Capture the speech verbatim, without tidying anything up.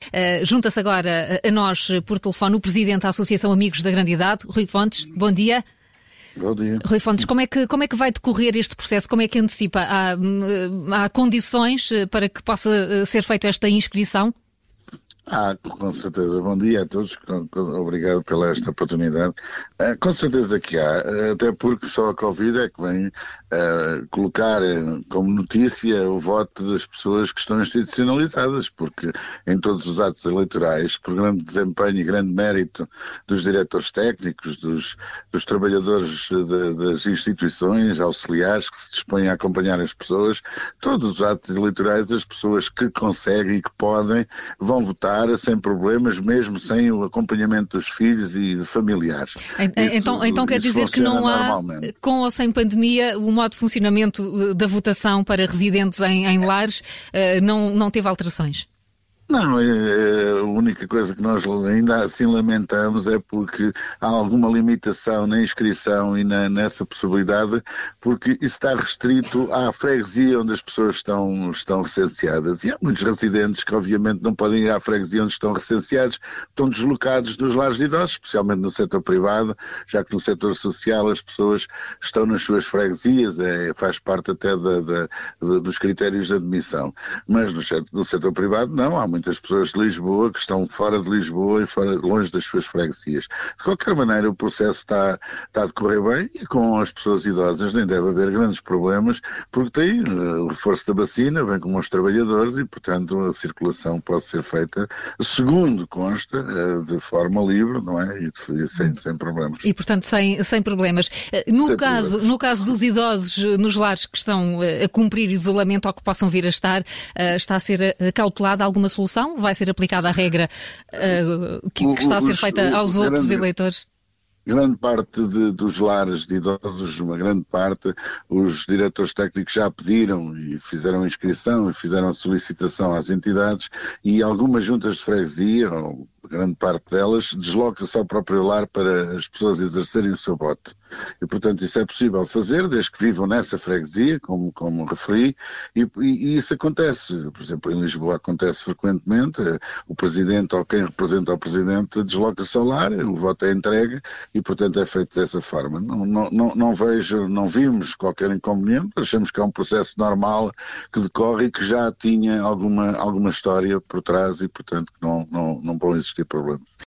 Uh, junta-se agora a nós por telefone o Presidente da Associação Amigos da Grande Idade, Rui Fontes. Bom dia. Bom dia. Rui Fontes, como é, que, como é que vai decorrer este processo? Como é que antecipa? Há, há condições para que possa ser feita esta inscrição? Ah, com certeza. Bom dia a todos. Obrigado pela esta oportunidade. Uh, com certeza que há, até porque só a Covid é que vem uh, colocar como notícia o voto das pessoas que estão institucionalizadas, porque em todos os atos eleitorais, por grande desempenho e grande mérito dos diretores técnicos, dos, dos trabalhadores de, das instituições auxiliares que se dispõem a acompanhar as pessoas, todos os atos eleitorais, as pessoas que conseguem e que podem vão votar sem problemas, mesmo sem o acompanhamento dos filhos e de familiares. Então, isso, então quer dizer que não há, com ou sem pandemia, o modo de funcionamento da votação para residentes em, em lares não, não teve alterações? Não, é, a única coisa que nós ainda assim lamentamos é porque há alguma limitação na inscrição e na, nessa possibilidade, porque isso está restrito à freguesia onde as pessoas estão, estão recenseadas. E há muitos residentes que obviamente não podem ir à freguesia onde estão recenseados, estão deslocados dos lares de idosos, especialmente no setor privado, já que no setor social as pessoas estão nas suas freguesias, é, faz parte até da, da, da, dos critérios de admissão. Mas no, no setor privado não, há muitas pessoas de Lisboa que estão fora de Lisboa e fora, longe das suas freguesias. De qualquer maneira, o processo está, está a decorrer bem e com as pessoas idosas nem deve haver grandes problemas, porque tem uh, o reforço da vacina, bem como os trabalhadores, e, portanto, a circulação pode ser feita, segundo consta, uh, de forma livre, não é? E, e sem, sem problemas. E, portanto, sem, sem problemas. No, sem caso, problemas. no caso dos idosos nos lares que estão a cumprir isolamento ou que possam vir a estar, uh, está a ser cautelada alguma solução? Vai ser aplicada a regra uh, que, que está a ser feita aos outros eleitores? Grande parte de, dos lares de idosos, uma grande parte, os diretores técnicos já pediram e fizeram inscrição e fizeram solicitação às entidades, e algumas juntas de freguesia, ou grande parte delas, desloca-se ao próprio lar para as pessoas exercerem o seu voto. E, portanto, isso é possível fazer, desde que vivam nessa freguesia, como, como referi, e, e, e isso acontece. Por exemplo, em Lisboa acontece frequentemente, o Presidente ou quem representa o Presidente desloca-se ao lar, o voto é entregue e, portanto, é feito dessa forma. Não, não, não, não vejo, não vimos qualquer inconveniente, achamos que é um processo normal que decorre e que já tinha alguma, alguma história por trás e, portanto, que não, não, não vão existir problemas.